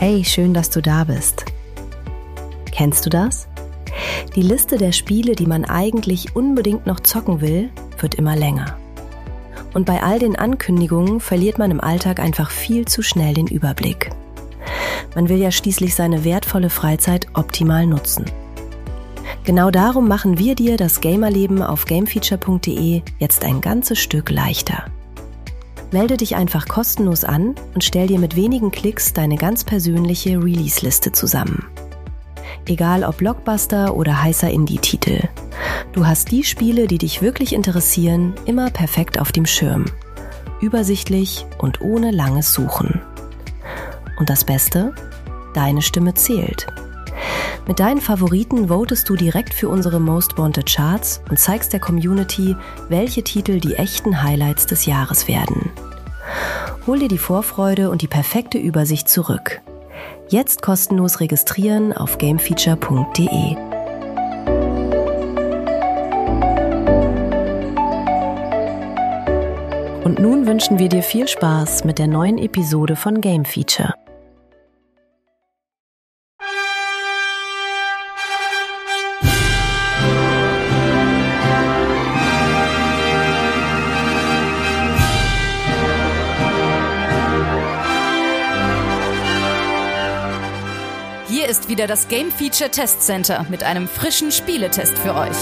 Hey, schön, dass du da bist. Kennst du das? Die Liste der Spiele, die man eigentlich unbedingt noch zocken will, wird immer länger. Und bei all den Ankündigungen verliert man im Alltag einfach viel zu schnell den Überblick. Man will ja schließlich seine wertvolle Freizeit optimal nutzen. Genau darum machen wir dir das Gamerleben auf gamefeature.de jetzt ein ganzes Stück leichter. Melde dich einfach kostenlos an und stell dir mit wenigen Klicks deine ganz persönliche Release-Liste zusammen. Egal ob Blockbuster oder heißer Indie-Titel. Du hast die Spiele, die dich wirklich interessieren, immer perfekt auf dem Schirm. Übersichtlich und ohne langes Suchen. Und das Beste? Deine Stimme zählt. Mit deinen Favoriten votest du direkt für unsere Most Wanted Charts und zeigst der Community, welche Titel die echten Highlights des Jahres werden. Hol dir die Vorfreude und die perfekte Übersicht zurück. Jetzt kostenlos registrieren auf gamefeature.de. Und nun wünschen wir dir viel Spaß mit der neuen Episode von Game Feature. Hier ist wieder das Game Feature Test Center mit einem frischen Spieletest für euch.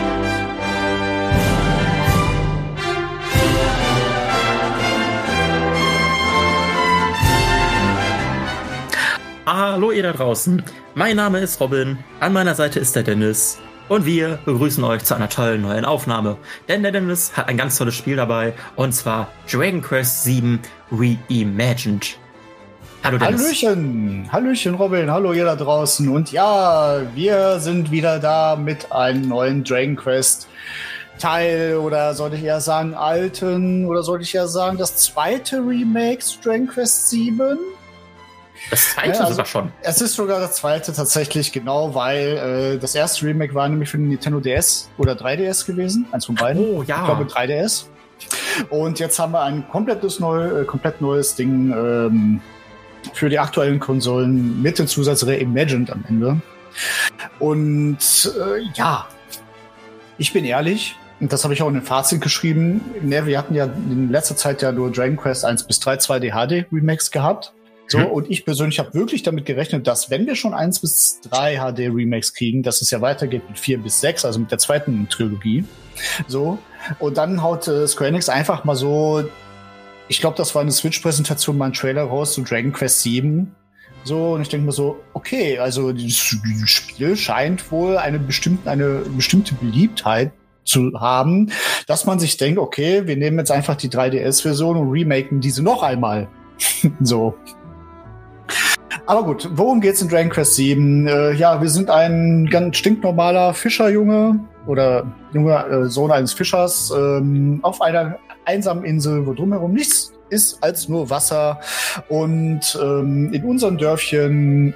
Hallo ihr da draußen, mein Name ist Robin, an meiner Seite ist der Dennis und wir begrüßen euch zu einer tollen neuen Aufnahme. Denn der Dennis hat ein ganz tolles Spiel dabei und zwar Dragon Quest VII Reimagined. Hallo Dennis. Hallöchen Robin, hallo ihr da draußen. Und ja, wir sind wieder da mit einem neuen Dragon Quest Teil, oder sollte ich eher sagen alten, oder sollte ich eher sagen das zweite Remake zu Dragon Quest VII? Das zweite sogar schon. Es ist sogar das zweite tatsächlich, genau, weil das erste Remake war nämlich für den Nintendo DS oder 3DS gewesen, eins von beiden. Oh ja. Ich glaube 3DS. Und jetzt haben wir ein komplett neues Ding für die aktuellen Konsolen mit dem Zusatz Reimagined am Ende. Und ja, ich bin ehrlich, und das habe ich auch in dem Fazit geschrieben, wir hatten ja in letzter Zeit ja nur Dragon Quest 1 bis 3 2D HD Remakes gehabt. So, und ich persönlich habe wirklich damit gerechnet, dass wenn wir schon 1 bis 3 HD Remakes kriegen, dass es ja weitergeht mit 4 bis 6, also mit der zweiten Trilogie. So, und dann haut Square Enix einfach mal so, ich glaube, das war eine Switch-Präsentation, mal ein Trailer raus zu Dragon Quest 7. So, und ich denke mir so, okay, also das Spiel scheint wohl eine bestimmte Beliebtheit zu haben, dass man sich denkt, okay, wir nehmen jetzt einfach die 3DS-Version und remaken diese noch einmal. So. Aber gut, worum geht's in Dragon Quest 7? Ja, wir sind ein ganz stinknormaler Fischerjunge oder junger Sohn eines Fischers auf einer einsamen Insel, wo drumherum nichts ist als nur Wasser. Und in unserem Dörfchen,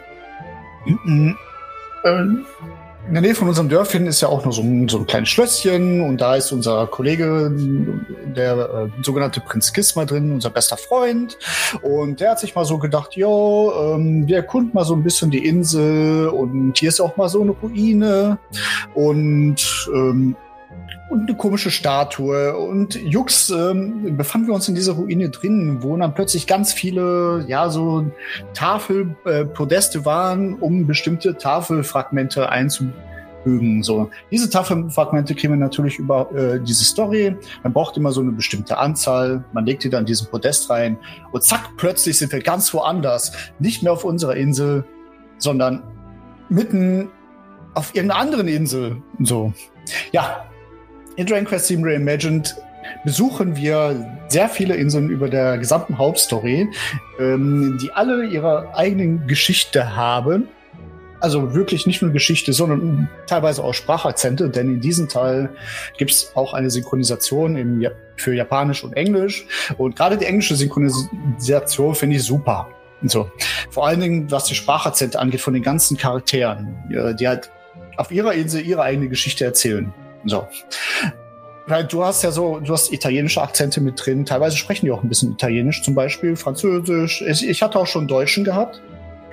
in der Nähe von unserem Dörfchen ist ja auch noch so ein kleines Schlösschen, und da ist unser Kollege, der sogenannte Prinz Kisma drin, unser bester Freund, und der hat sich mal so gedacht, wir erkunden mal so ein bisschen die Insel, und hier ist auch mal so eine Ruine und eine komische Statue, und Jux befanden wir uns in dieser Ruine drin, wo dann plötzlich ganz viele, ja, so Tafelpodeste waren, um bestimmte Tafelfragmente einzufügen. So, diese Tafelfragmente kriegen wir natürlich über diese Story. Man braucht immer so eine bestimmte Anzahl. Man legt die dann in diesen Podest rein, und zack, plötzlich sind wir ganz woanders. Nicht mehr auf unserer Insel, sondern mitten auf irgendeiner anderen Insel. So, ja. In Dragon Quest VII Reimagined besuchen wir sehr viele Inseln über der gesamten Hauptstory, die alle ihre eigene Geschichte haben. Also wirklich nicht nur Geschichte, sondern teilweise auch Sprachakzente, denn in diesem Teil gibt es auch eine Synchronisation für Japanisch und Englisch. Und gerade die englische Synchronisation finde ich super. Und so. Vor allen Dingen, was die Sprachakzente angeht, von den ganzen Charakteren, die halt auf ihrer Insel ihre eigene Geschichte erzählen. So. Weil du hast italienische Akzente mit drin. Teilweise sprechen die auch ein bisschen Italienisch, zum Beispiel Französisch. Ich hatte auch schon Deutschen gehabt.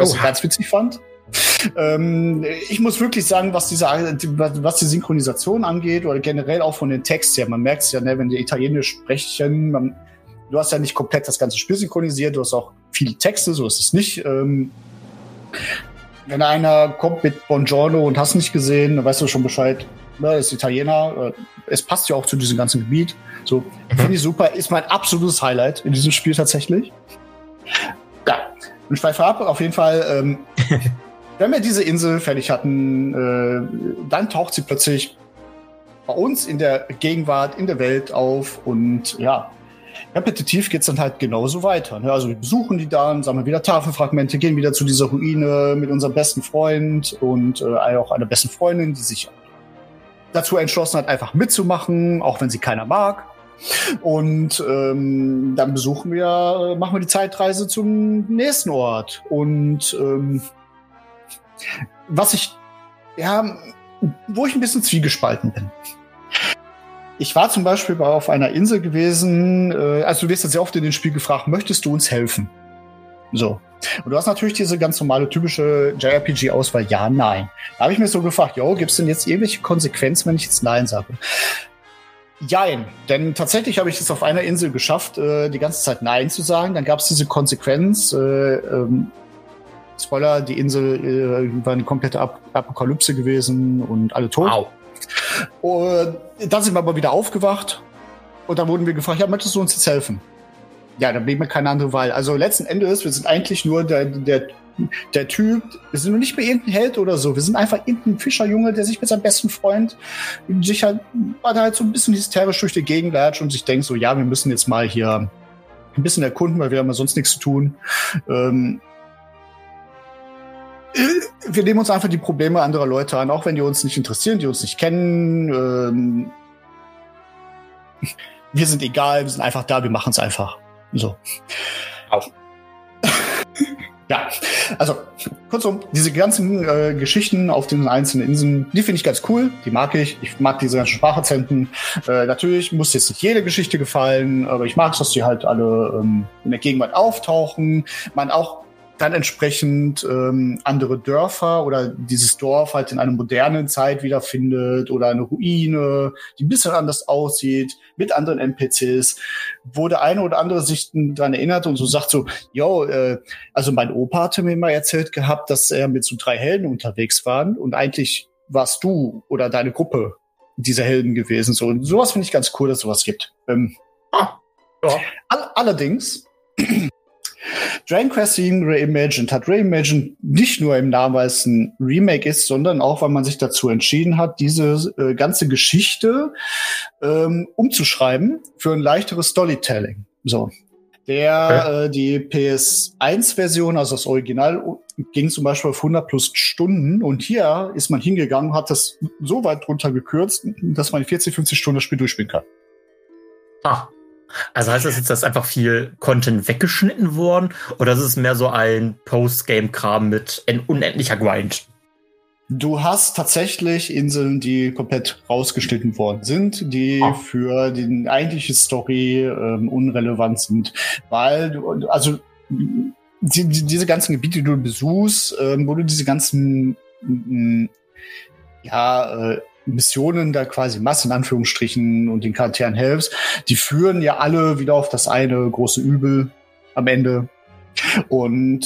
was ich ganz witzig fand. Ich muss wirklich sagen, was die Synchronisation angeht oder generell auch von den Texten her, man merkt es ja, ne, wenn die Italienisch sprechen, du hast ja nicht komplett das ganze Spiel synchronisiert, du hast auch viele Texte, so ist es nicht. Wenn einer kommt mit Buongiorno und hast nicht gesehen, dann weißt du schon Bescheid, ne, ist Italiener, es passt ja auch zu diesem ganzen Gebiet. So, finde ich super, ist mein absolutes Highlight in diesem Spiel tatsächlich. Ja, und schweife ab, auf jeden Fall, wenn wir diese Insel fertig hatten, dann taucht sie plötzlich bei uns in der Gegenwart, in der Welt auf und ja, repetitiv geht's dann halt genauso weiter. Ne? Also wir besuchen die dann, sammeln wieder Tafelfragmente, gehen wieder zu dieser Ruine mit unserem besten Freund und auch einer besten Freundin, die sich dazu entschlossen hat, einfach mitzumachen, auch wenn sie keiner mag. Und dann machen wir die Zeitreise zum nächsten Ort. Und wo ich ein bisschen zwiegespalten bin. Ich war zum Beispiel auf einer Insel gewesen, also du wirst jetzt sehr oft in dem Spiel gefragt, möchtest du uns helfen? So. Und du hast natürlich diese ganz normale, typische JRPG-Auswahl, ja, nein. Da habe ich mir so gefragt, gibt es denn jetzt irgendwelche Konsequenzen, wenn ich jetzt nein sage? Jein, denn tatsächlich habe ich es auf einer Insel geschafft, die ganze Zeit nein zu sagen. Dann gab es diese Konsequenz, Spoiler, die Insel war eine komplette Apokalypse gewesen und alle tot. Wow. Und dann sind wir aber wieder aufgewacht und dann wurden wir gefragt, ja, möchtest du uns jetzt helfen? Ja, dann blieb mir keine andere Wahl. Also letzten Endes, wir sind eigentlich nur der Typ, wir sind nur nicht mehr irgendein Held oder so, wir sind einfach irgendein Fischerjunge, der sich mit seinem besten Freund halt so ein bisschen hysterisch durch die Gegend latscht und sich denkt so, ja, wir müssen jetzt mal hier ein bisschen erkunden, weil wir haben ja sonst nichts zu tun. Wir nehmen uns einfach die Probleme anderer Leute an, auch wenn die uns nicht interessieren, die uns nicht kennen. Wir sind egal, wir sind einfach da, wir machen es einfach. So. Auf. Ja, also kurzum, diese ganzen Geschichten auf den einzelnen Inseln, die finde ich ganz cool, die mag ich. Ich mag diese ganzen Sprachakzenten. Natürlich muss jetzt nicht jede Geschichte gefallen, aber ich mag es, dass die halt alle in der Gegenwart auftauchen. Man auch dann entsprechend andere Dörfer oder dieses Dorf halt in einer modernen Zeit wiederfindet oder eine Ruine, die ein bisschen anders aussieht, mit anderen NPCs, wo der eine oder andere sich daran erinnert und so sagt so, also mein Opa hatte mir mal erzählt gehabt, dass er mit so 3 Helden unterwegs waren und eigentlich warst du oder deine Gruppe dieser Helden gewesen. So, und sowas finde ich ganz cool, dass es sowas gibt. Allerdings Dragon Quest VII Reimagined hat Reimagined nicht nur im Namen, weil es ein Remake ist, sondern auch, weil man sich dazu entschieden hat, diese ganze Geschichte umzuschreiben für ein leichteres Storytelling. So. Die PS1-Version, also das Original, ging zum Beispiel auf 100 plus Stunden und hier ist man hingegangen, hat das so weit runtergekürzt, dass man 40, 50 Stunden das Spiel durchspielen kann. Also heißt das jetzt, dass einfach viel Content weggeschnitten worden oder ist es mehr so ein Post-Game-Kram mit ein unendlicher Grind? Du hast tatsächlich Inseln, die komplett rausgeschnitten worden sind, die für die eigentliche Story unrelevant sind, weil diese ganzen Gebiete, die du besuchst, wo du diese ganzen Missionen da quasi machst, in Anführungsstrichen, und den Charakteren helfst, die führen ja alle wieder auf das eine große Übel am Ende. Und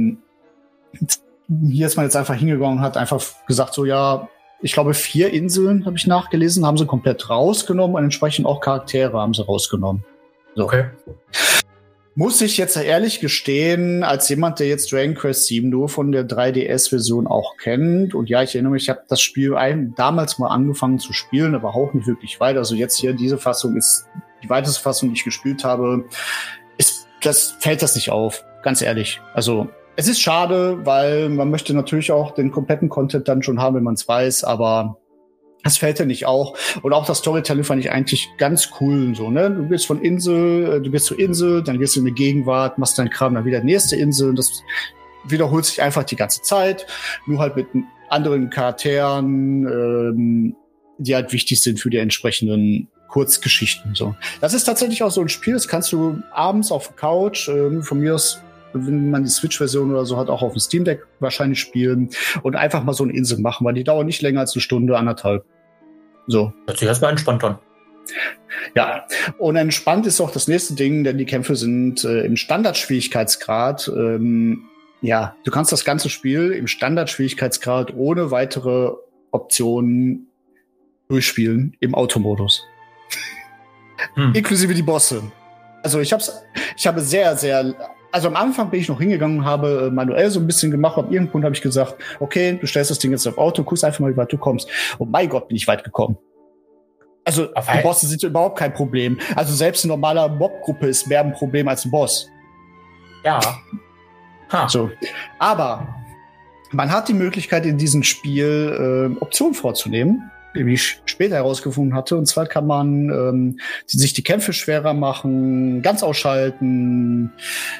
hier ist man jetzt einfach hingegangen und hat einfach gesagt, so ich glaube 4 Inseln, habe ich nachgelesen, haben sie komplett rausgenommen und entsprechend auch Charaktere haben sie rausgenommen. So. Okay. Muss ich jetzt ehrlich gestehen, als jemand, der jetzt Dragon Quest VII nur von der 3DS-Version auch kennt, und ja, ich erinnere mich, ich habe das Spiel damals mal angefangen zu spielen, aber auch nicht wirklich weit. Also jetzt hier, diese Fassung ist die weiteste Fassung, die ich gespielt habe, fällt das nicht auf, ganz ehrlich. Also es ist schade, weil man möchte natürlich auch den kompletten Content dann schon haben, wenn man es weiß, aber das fällt ja nicht auch. Und auch das Storytelling fand ich eigentlich ganz cool. So, ne? Du gehst zur Insel, dann gehst du in die Gegenwart, machst deinen Kram, dann wieder nächste Insel. Und das wiederholt sich einfach die ganze Zeit. Nur halt mit anderen Charakteren, die halt wichtig sind für die entsprechenden Kurzgeschichten. So. Das ist tatsächlich auch so ein Spiel, das kannst du abends auf der Couch, von mir aus wenn man die Switch-Version oder so hat, auch auf dem Steam Deck wahrscheinlich spielen und einfach mal so eine Insel machen, weil die dauern nicht länger als 1 Stunde, 1,5. So. Hört sich erstmal entspannt an. Ja, und entspannt ist auch das nächste Ding, denn die Kämpfe sind im Standardschwierigkeitsgrad. Ja, du kannst das ganze Spiel im Standardschwierigkeitsgrad ohne weitere Optionen durchspielen im Automodus. Inklusive die Bosse. Also ich habe sehr, also am Anfang bin ich noch hingegangen und habe manuell so ein bisschen gemacht. Ab irgendeinem Punkt habe ich gesagt, okay, du stellst das Ding jetzt auf Auto, guckst einfach mal, wie weit du kommst. Und mein Gott, bin ich weit gekommen. Also die Bosse sind überhaupt kein Problem. Also selbst eine normale Mob-Gruppe ist mehr ein Problem als ein Boss. Ja. So. Aber man hat die Möglichkeit, in diesem Spiel Optionen vorzunehmen, wie ich später herausgefunden hatte. Und zwar kann man sich die Kämpfe schwerer machen, ganz ausschalten,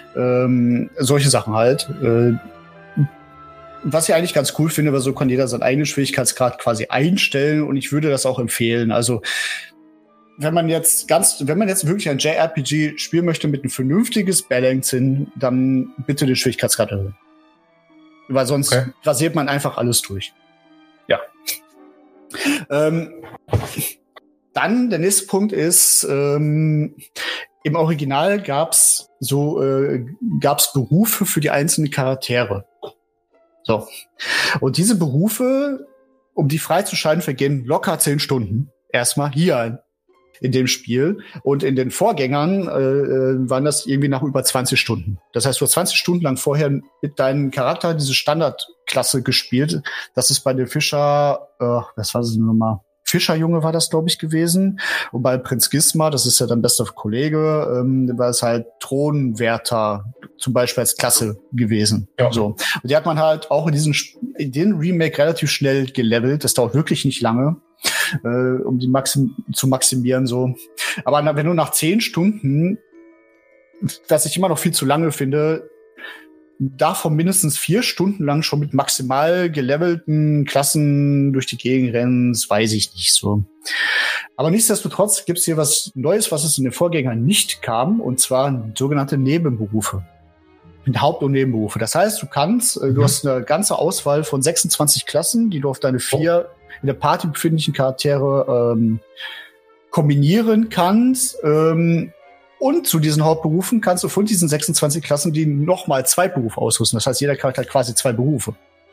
solche Sachen halt. Was ich eigentlich ganz cool finde, weil so kann jeder seinen eigenen Schwierigkeitsgrad quasi einstellen und ich würde das auch empfehlen. Also wenn man jetzt wirklich ein JRPG spielen möchte mit ein vernünftiges Balancing, dann bitte den Schwierigkeitsgrad erhöhen. Weil sonst rasiert man einfach alles durch. Ja. Dann der nächste Punkt ist, im Original gab's Berufe für die einzelnen Charaktere. So. Und diese Berufe, um die freizuschalten, vergehen locker 10 Stunden. Erstmal hier in dem Spiel. Und in den Vorgängern waren das irgendwie nach über 20 Stunden. Das heißt, du hast 20 Stunden lang vorher mit deinem Charakter diese Standardklasse gespielt. Das ist bei den Fischer, was war das nochmal? Fischerjunge war das, glaube ich, gewesen. Und bei Prinz Gisma, das ist ja dein bester Kollege, war es halt Thronwärter zum Beispiel als Klasse gewesen. Ja. So. Und die hat man halt auch in den Remake relativ schnell gelevelt. Das dauert wirklich nicht lange, um die zu maximieren. So. Aber wenn du nach 10 Stunden, was ich immer noch viel zu lange finde, davon mindestens 4 Stunden lang schon mit maximal gelevelten Klassen durch die Gegend rennen, das weiß ich nicht so. Aber nichtsdestotrotz gibt es hier was Neues, was es in den Vorgängern nicht kam, und zwar sogenannte Nebenberufe. Haupt- und Nebenberufe. Das heißt, du hast eine ganze Auswahl von 26 Klassen, die du auf deine 4 in der Party befindlichen Charaktere kombinieren kannst. Und zu diesen Hauptberufen kannst du von diesen 26 Klassen die nochmal 2 Berufe ausrüsten. Das heißt, jeder Charakter hat quasi 2 Berufe.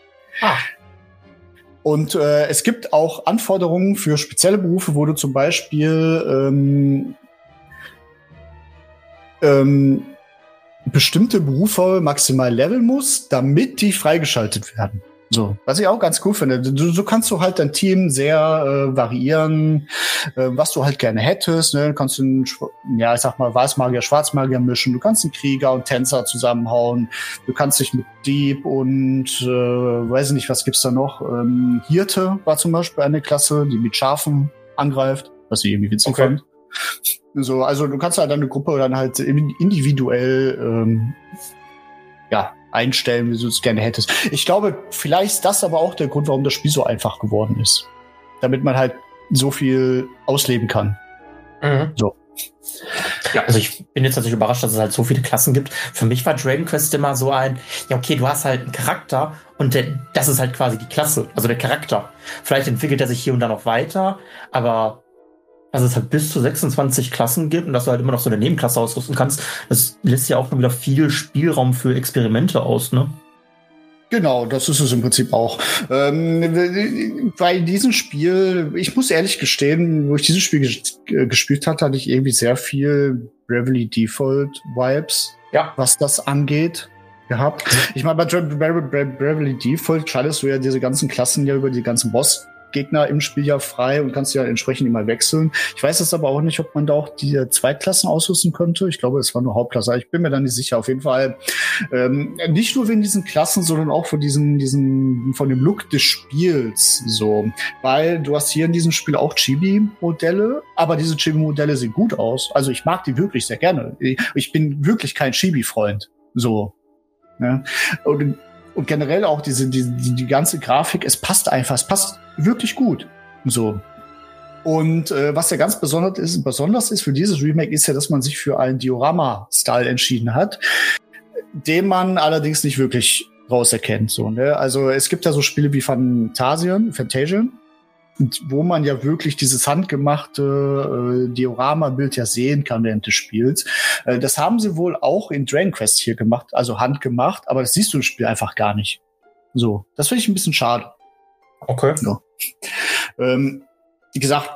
Und es gibt auch Anforderungen für spezielle Berufe, wo du zum Beispiel bestimmte Berufe maximal leveln musst, damit die freigeschaltet werden. So, was ich auch ganz cool finde. So kannst du halt dein Team sehr variieren, was du halt gerne hättest. Ne? Du kannst ich sag mal, Weißmagier, Schwarzmagier mischen. Du kannst einen Krieger und Tänzer zusammenhauen. Du kannst dich mit Dieb und weiß ich nicht, was gibt's da noch? Hirte war zum Beispiel eine Klasse, die mit Schafen angreift, was ich irgendwie witzig fand. So, also du kannst halt deine Gruppe dann halt individuell einstellen, wie du es gerne hättest. Ich glaube, vielleicht ist das aber auch der Grund, warum das Spiel so einfach geworden ist. Damit man halt so viel ausleben kann. So. Ja, also ich bin jetzt natürlich überrascht, dass es halt so viele Klassen gibt. Für mich war Dragon Quest immer so du hast halt einen Charakter und das ist halt quasi die Klasse, also der Charakter. Vielleicht entwickelt er sich hier und da noch weiter, aber dass es halt bis zu 26 Klassen gibt und dass du halt immer noch so eine Nebenklasse ausrüsten kannst, das lässt ja auch wieder viel Spielraum für Experimente aus, ne? Genau, das ist es im Prinzip auch. Bei diesem Spiel, ich muss ehrlich gestehen, wo ich dieses Spiel gespielt hatte ich irgendwie sehr viel Bravely Default Vibes, was das angeht, gehabt. Ich meine, bei Bravely Default schaltest du ja diese ganzen Klassen ja über die ganzen Bossgegner im Spiel ja frei und kannst ja entsprechend immer wechseln. Ich weiß jetzt aber auch nicht, ob man da auch die Zweitklassen ausrüsten könnte. Ich glaube, es war nur Hauptklasse. Ich bin mir da nicht sicher. Auf jeden Fall nicht nur wegen diesen Klassen, sondern auch von dem Look des Spiels. So, weil du hast hier in diesem Spiel auch Chibi-Modelle, aber diese Chibi-Modelle sehen gut aus. Also ich mag die wirklich sehr gerne. Ich bin wirklich kein Chibi-Freund. So. Ne? Und generell auch die ganze Grafik, es passt wirklich gut. So. Und was ja ganz besonders ist für dieses Remake, ist ja, dass man sich für einen Diorama-Style entschieden hat. den man allerdings nicht wirklich rauserkennt. So, ne? Also es gibt ja so Spiele wie Phantasian, wo man ja wirklich dieses handgemachte Diorama-Bild ja sehen kann während des Spiels. Das haben sie wohl auch in Dragon Quest hier gemacht, also handgemacht, aber das siehst du im Spiel einfach gar nicht. So, das finde ich ein bisschen schade. Okay. Ja. Wie gesagt,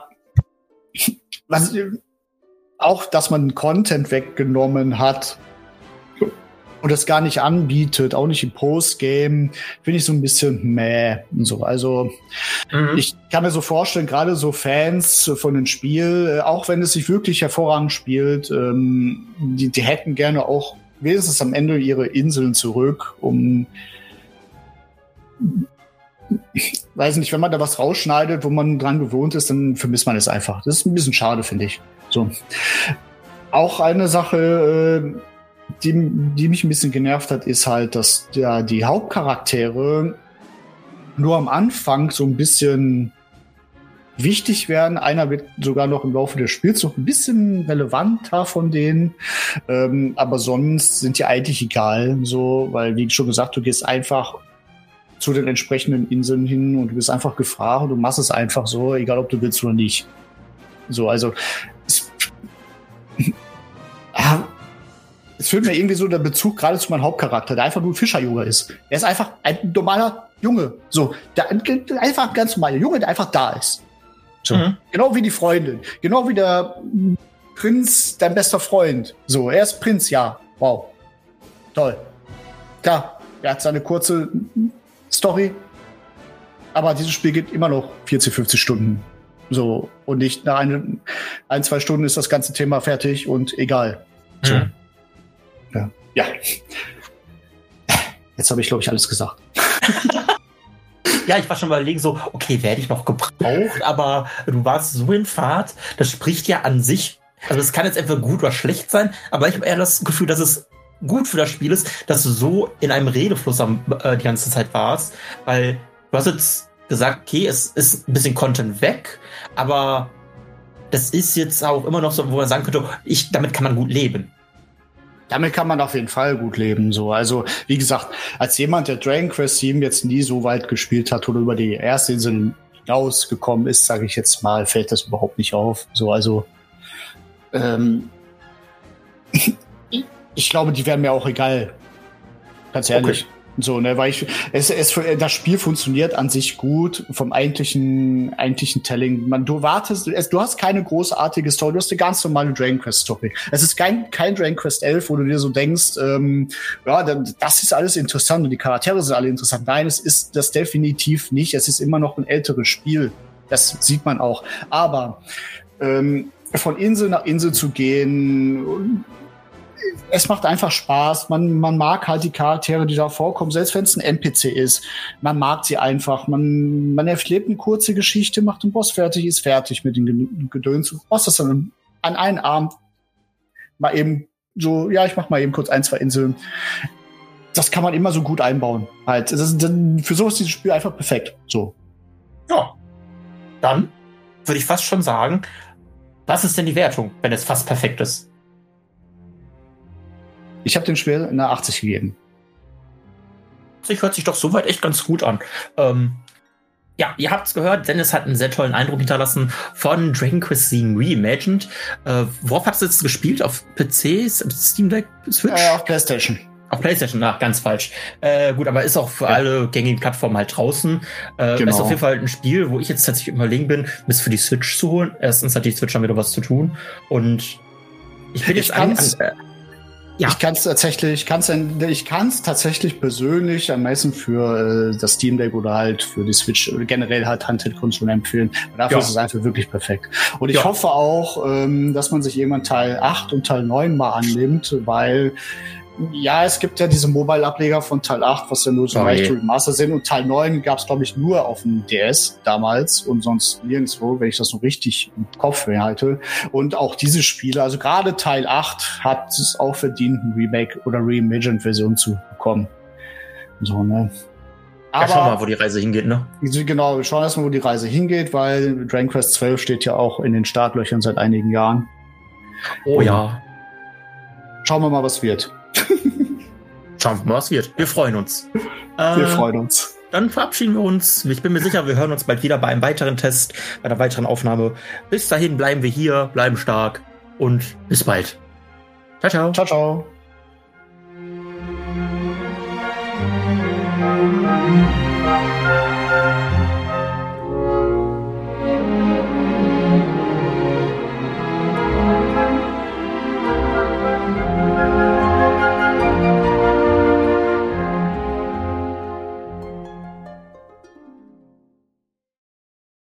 auch, dass man Content weggenommen hat und das gar nicht anbietet, auch nicht im Postgame, finde ich so ein bisschen mäh und so. Also ich kann mir so vorstellen, gerade so Fans von dem Spiel, auch wenn es sich wirklich hervorragend spielt, die hätten gerne auch wenigstens am Ende ihre Inseln zurück, um weiß nicht, wenn man da was rausschneidet, wo man dran gewohnt ist, dann vermisst man es einfach. Das ist ein bisschen schade, finde ich. So. Auch eine Sache, die mich ein bisschen genervt hat, ist halt, dass die Hauptcharaktere nur am Anfang so ein bisschen wichtig werden. Einer wird sogar noch im Laufe des Spiels noch ein bisschen relevanter von denen. Aber sonst sind die eigentlich egal, so, weil, wie schon gesagt, du gehst einfach zu den entsprechenden Inseln hin und du bist einfach gefragt und du machst es einfach so, egal ob du willst oder nicht. So, also es fehlt mir irgendwie so der Bezug gerade zu meinem Hauptcharakter, der einfach nur ein Fischerjunge ist. Er ist einfach ein normaler Junge. So, einfach ein ganz normaler Junge, der einfach da ist. So. Genau wie die Freundin. Genau wie der Prinz, dein bester Freund. So, er ist Prinz, ja. Wow. Toll. Klar, er hat seine kurze Story. Aber dieses Spiel geht immer noch 40, 50 Stunden. So. Und nicht nach 1-2 Stunden ist das ganze Thema fertig und egal. So. Ja. Jetzt habe ich, glaube ich, alles gesagt. Ja, ich war schon überlegen, so, okay, werde ich noch gebraucht, aber du warst so in Fahrt, das spricht ja an sich, also es kann jetzt entweder gut oder schlecht sein, aber ich habe eher das Gefühl, dass es gut für das Spiel ist, dass du so in einem Redefluss die ganze Zeit warst, weil du hast jetzt gesagt, okay, es ist ein bisschen Content weg, aber das ist jetzt auch immer noch so, wo man sagen könnte, damit kann man gut leben. Damit kann man auf jeden Fall gut leben. So, also wie gesagt, als jemand, der Dragon Quest 7 jetzt nie so weit gespielt hat oder über die erste Insel hinausgekommen ist, sage ich jetzt mal, fällt das überhaupt nicht auf. So, also ich glaube, die wären mir auch egal. Ganz ehrlich. Okay. So, ne, weil das Spiel funktioniert an sich gut vom eigentlichen Telling. Du hast keine großartige Story, du hast eine ganz normale Dragon Quest Story. Es ist kein Dragon Quest 11, wo du dir so denkst, ja, das ist alles interessant und die Charaktere sind alle interessant. Nein, es ist das definitiv nicht. Es ist immer noch ein älteres Spiel. Das sieht man auch. Aber von Insel nach Insel zu gehen, es macht einfach Spaß. Man mag halt die Charaktere, die da vorkommen, selbst wenn es ein NPC ist. Man mag sie einfach. Man erlebt eine kurze Geschichte, macht den Boss fertig, ist fertig mit dem Gedöns. Du machst das dann an einem Abend mal eben so, ja, ich mach mal eben kurz 1-2 Inseln. Das kann man immer so gut einbauen. Halt. Für so ist dieses Spiel einfach perfekt. So. Ja. Dann würde ich fast schon sagen, was ist denn die Wertung, wenn es fast perfekt ist? Ich habe dem Spiel eine 80 gegeben. Das hört sich doch soweit echt ganz gut an. Ja, ihr habt's gehört, Dennis hat einen sehr tollen Eindruck hinterlassen von Dragon Quest 7 Reimagined. Worauf hast du jetzt gespielt? Auf PC, Steam Deck, Switch? Auf PlayStation. Auf PlayStation, ganz falsch. Gut, aber ist auch für alle gängigen Plattformen halt draußen. Genau. Ist auf jeden Fall ein Spiel, wo ich jetzt tatsächlich überlegen bin, es für die Switch zu holen. Erstens hat die Switch dann wieder was zu tun. Und ich bin jetzt ja. Ich kann es tatsächlich persönlich am meisten für das Steam Deck oder halt für die Switch generell halt Handheld-Konsolen empfehlen. Dafür ist es einfach wirklich perfekt. Und ich hoffe auch, dass man sich irgendwann Teil 8 und Teil 9 mal annimmt, weil ja, es gibt ja diese Mobile-Ableger von Teil 8, was ja nur so leicht Remaster sind. Und Teil 9 gab es, glaube ich, nur auf dem DS damals und sonst nirgendwo, wenn ich das noch richtig im Kopf halte. Und auch diese Spiele, also gerade Teil 8 hat es auch verdient, ein Remake oder Reimagined-Version zu bekommen. So, ne? Aber schauen wir mal, wo die Reise hingeht, ne? Genau, wir schauen erstmal, wo die Reise hingeht, weil Dragon Quest 12 steht ja auch in den Startlöchern seit einigen Jahren. Oh ja. Schauen wir mal, was wird. Schauen wir mal, was wird. Wir freuen uns. Wir freuen uns. Dann verabschieden wir uns. Ich bin mir sicher, wir hören uns bald wieder bei einem weiteren Test, bei einer weiteren Aufnahme. Bis dahin bleiben wir hier, bleiben stark und bis bald. Ciao, ciao. Ciao, ciao.